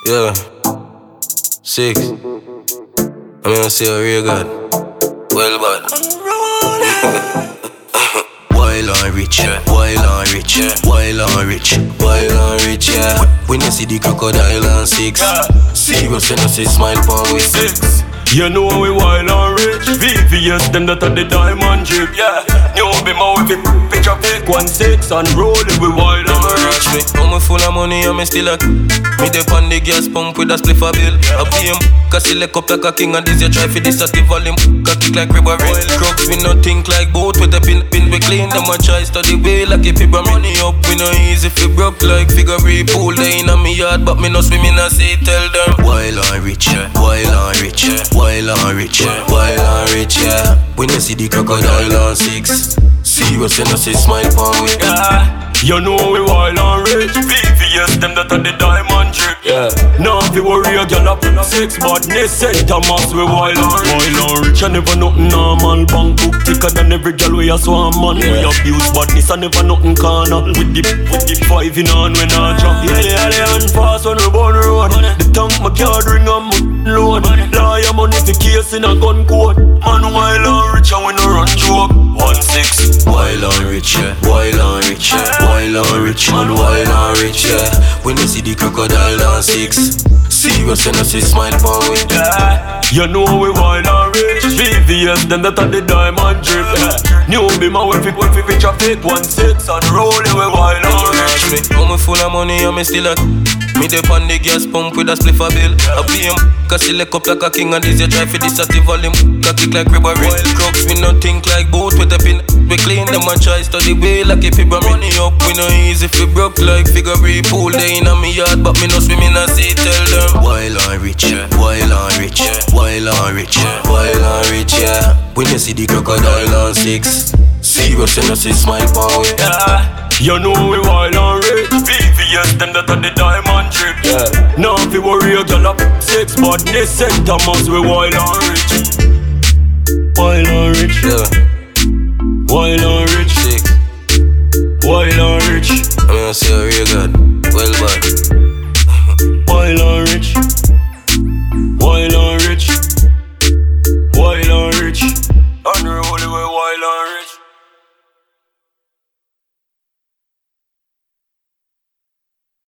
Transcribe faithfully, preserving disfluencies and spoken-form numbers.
Yeah. Six. I'm gonna say a real God. Well, bad. Wild and rich, wild and rich, wild and rich, wild and rich, yeah. When you see the crocodile and six, serious and I say smile for we six. You know we wild and rich. V V S them that are the diamond drip, yeah. You be my with it, picture pick one six and roll it with wild and rich. Me, I'm full of money and me still a me dip on the gas pump with a spliff a bill. I be him, cause he lick up like a king and this you try for this at the volume. Got kick like rubber rail. Crooks, we no think like boat with a pin, pin we clean. Them a try study way like if you bring money up. We no easy if you broke like figure pool. They in a me yard but me no swim in a sea. Tell them wild and rich, wild and rich, wild and rich, wild and rich, yeah. When you see the crocodile on six, serious and I say smile for me, yeah. You know we wild and rich. V V S them that are the diamond drip, yeah. Now if you worry a girl up six, but they Saint Thomas we wild and rich. Wild and rich and never nothing normal. Bank book thicker than every girl we a swarm man, yeah. We abuse badness and never nothing carnal. With the, with the five in on when I drop. Yeah, yeah, yeah, and fast when we burn road. The tank my card ring and my load. Lawyer money for case in a gun court. Man wild and rich and we no run joke. One six. Wild and rich, yeah. Wild and rich, yeah. Wild and rich, man, wild and rich, yeah. When you see the crocodile on six, serious and I say smile for me, yeah. You know we wild and rich. V V S them that are the diamond drip, yeah. New be my wife, if we picture pick one six and roll it with wild and rich. Me, I'm full of money and me still a me dip on the gas pump with a spliff a bill. I be him, cause he lick up like a king and this you try for this at the volume. Got kick like rubber rail. Crooks, we no think like boat with a pin. We clean them and try study way like if you bring money up. We no easy if we broke like figure pool. They in a me yard but me no swim in a sea. Tell them wild and rich, wild and rich, wild and rich, wild and rich, yeah. When you see the crocodile on six, serious and I say smile for me, yeah. You know we wild and rich. V V S them that are the diamond drip, yeah. Now if you worry a girl up six, but they Saint Thomas we wild and rich. Wild and rich, yeah. Wild and rich, six. wild and rich. I'm gonna say a real God.